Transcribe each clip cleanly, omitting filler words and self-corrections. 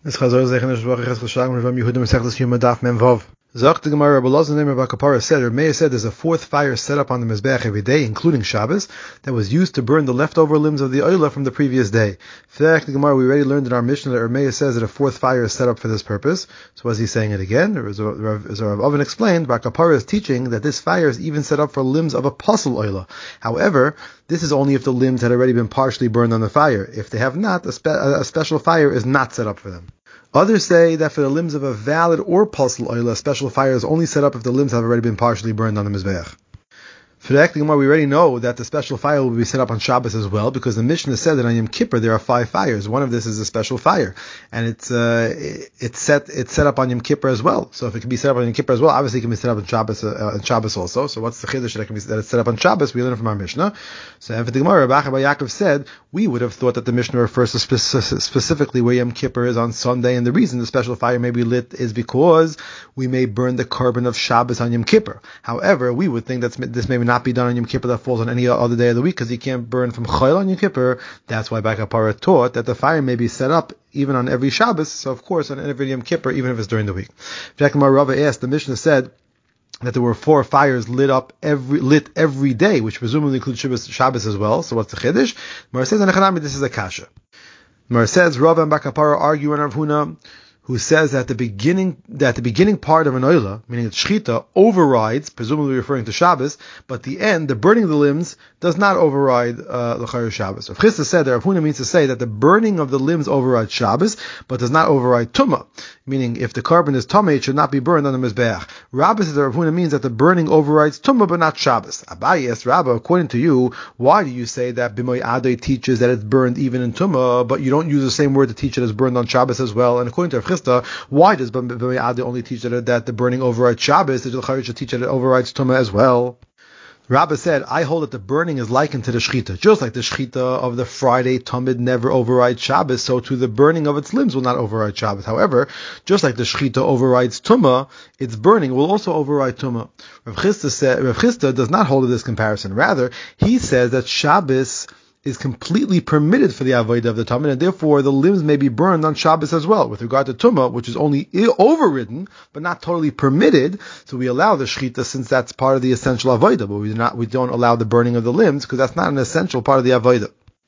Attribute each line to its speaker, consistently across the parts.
Speaker 1: Es Chazor Zeichen Shvach Ches Chashagim Rav Yehuda Mesechtes Yom Daf Mem Vav. Zok the Gemara Rabbi Elazar name Rabbi Kapara said, or Meir said, there's a fourth fire set up on the Mizbeach every day, including Shabbos, that was used to burn the leftover limbs of the Oila from the previous day. For that, the Gemara, we already learned in our Mishnah that Meir says that a fourth fire is set up for this purpose. So was he saying it again? Or as Rav Oven explained, Rabbi Kapara is teaching that this fire is even set up for limbs of a Pasul Oila. However, this is only if the limbs had already been partially burned on the fire. If they have not, a special fire is not set up for them. Others say that for the limbs of a valid or pasul oil, a special fire is only set up if the limbs have already been partially burned on the Mizbeach. For the Gemara, we already know that the special fire will be set up on Shabbos as well, because the Mishnah said that on Yom Kippur there are 5 fires. One of this is a special fire, and it's set up on Yom Kippur as well. So if it can be set up on Yom Kippur as well, obviously it can be set up on Shabbos also. So what's the chiddush that it's set up on Shabbos? We learn from our Mishnah. So and for the Gemara, Rabbi Yaakov said we would have thought that the Mishnah refers to specifically where Yom Kippur is on Sunday, and the reason the special fire may be lit is because we may burn the carbon of Shabbos on Yom Kippur. However, we would think that this may not be done on Yom Kippur, that falls on any other day of the week, because you can't burn from Chayil on Yom Kippur. That's why Bak Kapara taught that the fire may be set up even on every Shabbos, so of course on every Yom Kippur, even if it's during the week. Rava asked, the Mishnah said that there were 4 fires lit every day, which presumably includes Shabbos as well. So what's the chiddush? Mar says, this is a kasha. Mar says, Rava and Bak Kapara argue on Rav Huna, who says that the beginning part of an oila, meaning that shchita, overrides, presumably referring to Shabbos, but the end, the burning of the limbs, does not override l'chayr Shabbos. Rav Chisda said that Rav Huna means to say that the burning of the limbs overrides Shabbos, but does not override Tumah, meaning if the carbon is Tumah, it should not be burned on the Mizbeach. Rabbi says that Rav Huna means that the burning overrides Tumah, but not Shabbos. Abaye asked Rabbi, according to you, why do you say that B'moy Adai teaches that it's burned even in Tumah, but you don't use the same word to teach it as burned on Shabbos as well? And according to Rav Chisda, why does B'moy Adai only teach that the burning overrides Shabbos? The L'chayr should teach that it overrides Tumah as well. Rabbi said, I hold that the burning is likened to the shechita. Just like the shechita of the Friday Tamid never overrides Shabbos, so too the burning of its limbs will not override Shabbos. However, just like the shechita overrides Tumah, its burning will also override Tumah. Rav Chisda does not hold to this comparison. Rather, he says that Shabbos is completely permitted for the avodah of the Tamid, and therefore the limbs may be burned on Shabbos as well. With regard to Tumah, which is only overridden, but not totally permitted, so we allow the shechita since that's part of the essential avodah, but we don't allow the burning of the limbs because that's not an essential part of the avodah.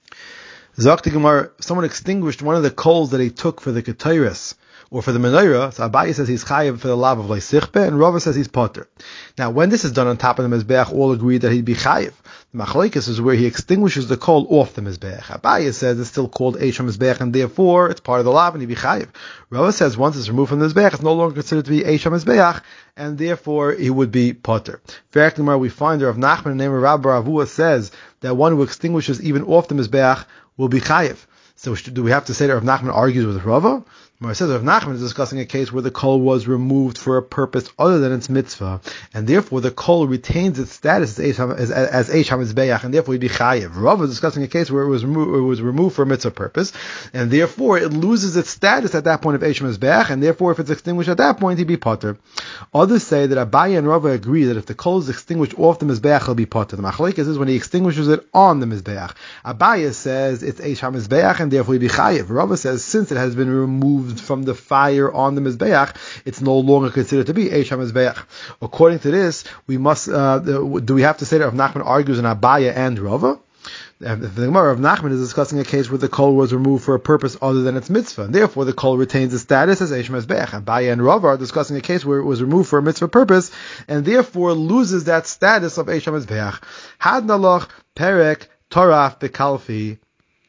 Speaker 1: Zakti Gemara, someone extinguished one of the coals that he took for the ketayres, or for the menorah. So Abaye says he's chayiv for the lav of leisichbe, and Rava says he's potter. Now, when this is done on top of the mizbeach, all agree that he'd be chayiv. The machlokes is where he extinguishes the coal off the mizbeach. Abaye says it's still called eish mizbeach, and therefore it's part of the lav, and he'd be chayiv. Rava says once it's removed from the mizbeach, it's no longer considered to be eish mizbeach, and therefore he would be potter. Fair Gemara, we find there of Nachman, the name of Rabbi Ravua, says that one who extinguishes even off the mizbeach will be chayiv. So do we have to say that Rav Nachman argues with Rava? Mar says Rav Nachman is discussing a case where the kol was removed for a purpose other than its mitzvah, and therefore the kol retains its status as eish hamizbeach, and therefore he'd be chayiv. Rava is discussing a case where it was removed for a mitzvah purpose, and therefore it loses its status at that point of eish hamizbeach, and therefore if it's extinguished at that point, he'd be potter. Others say that Abaye and Rava agree that if the kol is extinguished off the mizbeach, he'll be potter. The machlokes is when he extinguishes it on the mizbeach. Abaye says it's eish hamizbeach, and therefore he'd be chayiv. Rava says since it has been removed from the fire on the mizbeach, it's no longer considered to be eish hamizbeach. According to this, we must do we have to say that Rav Nachman argues in Abaye and Rava? The Gemara of Nachman is discussing a case where the kol was removed for a purpose other than its mitzvah, and therefore the kol retains its status as eish hamizbeach. Abaye and Rava are discussing a case where it was removed for a mitzvah purpose, and therefore loses that status of eish hamizbeach. Had nalach perek toraf bekalfi.